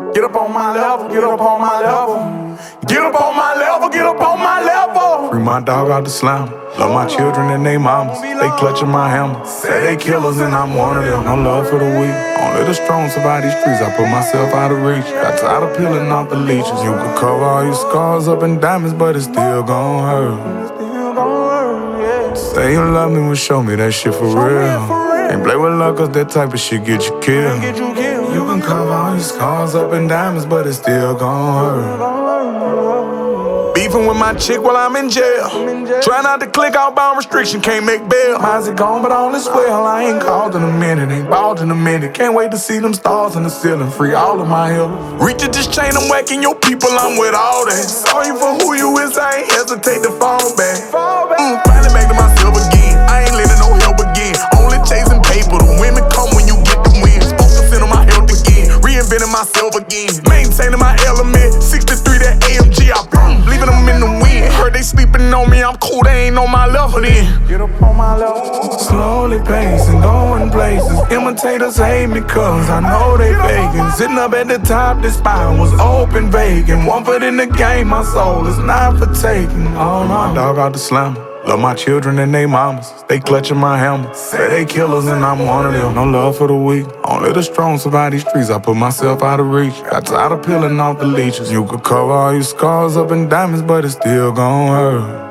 Get up on my level, get up on my level. Get up on my level, get up on my level. Free my dog out the slum. Love my children and they mamas. They clutching my hammer. Say they killers and I'm one of them. No love for the weak. Only the strong survive these streets. I put myself out of reach. Got tired of peeling off the leeches. You could cover all your scars up in diamonds, but it's still gon' hurt. Say you love me, well show me that shit for real. Ain't play with luck, cause that type of shit get you killed. You can cover all your scars up in diamonds, but it's still gon' hurt. Beefing with my chick while I'm in jail. Try not to click outbound restriction, can't make bail. Mine's it gone, but all is well. I ain't called in a minute, ain't balled in a minute. Can't wait to see them stars in the ceiling. Free all of my help. Reach at this chain, I'm whacking your people, I'm with all that. Sorry for who you is, I ain't hesitate to fall back. Finally back to myself again. I ain't letting no help again. Only chasing paper, the women come when you get the win. Focusing on my health again, reinventing myself again. Maintaining my element, 63 that AMG, I leaving them in the wind. Heard they sleeping on me, I'm cool, they ain't on my level then. Get up on my level. Slowly pacing, going places. Imitators hate me cause I know they faking. Sitting up at the top, this spine was open vacant. 1 foot in the game, my soul is not for taking. Oh no, dog out the slammer. Love my children and they mamas. They clutching my hammer. Say they killers and I'm one of them. No love for the weak. Only the strong survive these streets. I put myself out of reach. Got tired of peeling off the leeches. You could cover all your scars up in diamonds, but it's still gon' hurt.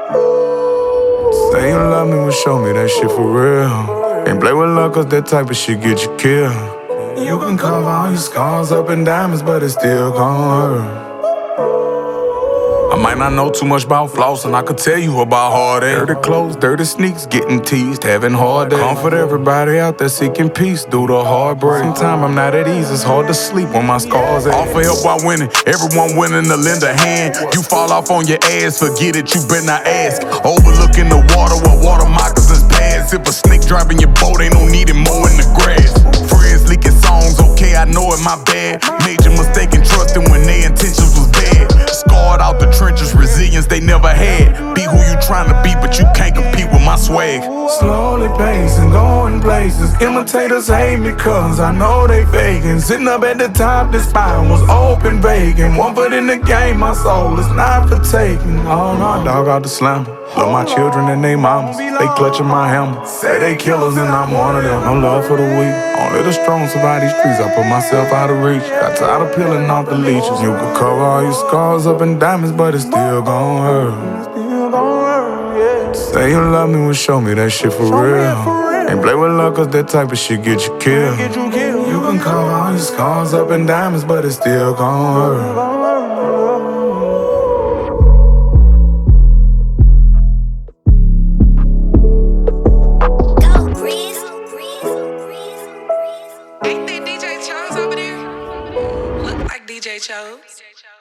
Say you love me, well show me that shit for real. Ain't play with luck, cause that type of shit get you killed. You can cover all your scars up in diamonds, but it's still gon' hurt. I might not know too much about flossing, I could tell you about hard air. Dirty clothes, dirty sneaks, getting teased, having hard days. Comfort everybody out there seeking peace through the heartbreak. Sometimes I'm not at ease, it's hard to sleep when my scars ache. Offer help while winning, everyone willing to lend a hand. You fall off on your ass, forget it, you better not ask. Overlooking the water where water moccasins pass. If a snake driving your boat, ain't no need it more in the grass. Friends leaking songs, okay, I know it, my bad. Major mistake in trusting when their intentions was bad. Scarred out the trenches, resilience they never had. Be who you trying to be, but you can't compete with my swag. Slowly pacing, going places. Imitators hate me cause I know they faking. Sitting up at the top, this spine was open vacant. 1 foot in the game, my soul is not for taking. Oh no, dog out the slammer. Love my children and they mamas. They clutching my hammer. Say they killers and I'm one of them. No love for the weak. Only the strong survive these streets. I put myself out of reach. Got tired of peeling off the leeches. You could cover all your scars up in diamonds, but it's still gon' hurt. Say you love me, well show me that shit for real. Ain't play with luck, cause that type of shit get you killed. You can cover all your scars up in diamonds, but it's still gon' hurt. Ain't that DJ Chose over there? Look like DJ Chose.